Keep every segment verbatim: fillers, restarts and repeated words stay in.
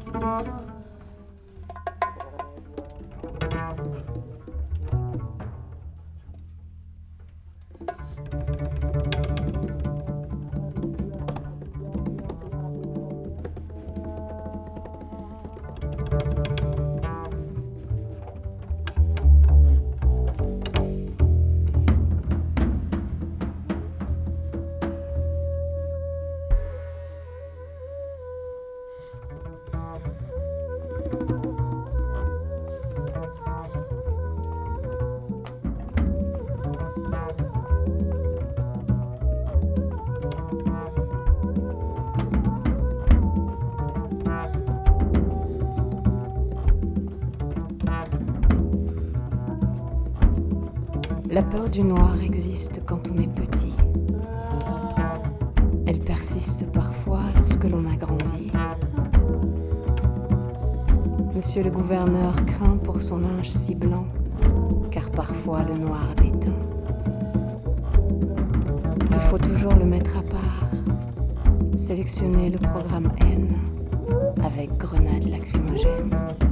La peur du noir existe quand on est petit. Elle persiste parfois lorsque l'on a grandi. Monsieur le gouverneur craint pour son linge si blanc, car parfois le noir déteint. Il faut toujours le mettre à part, sélectionner le programme N avec grenades lacrymogènes.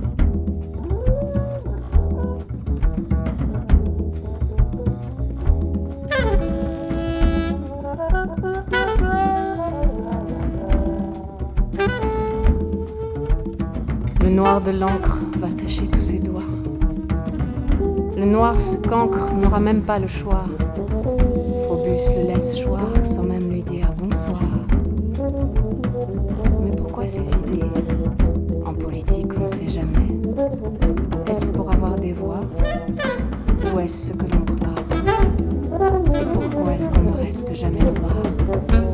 Le noir de l'encre va tacher tous ses doigts. Le noir se cancre, n'aura même pas le choix. Phobus le laisse choir sans même lui dire bonsoir. Mais pourquoi ces idées? En politique, on ne sait jamais. Est-ce pour avoir des voix? Ou est-ce ce que l'on croit? Et pourquoi est-ce qu'on ne reste jamais droit?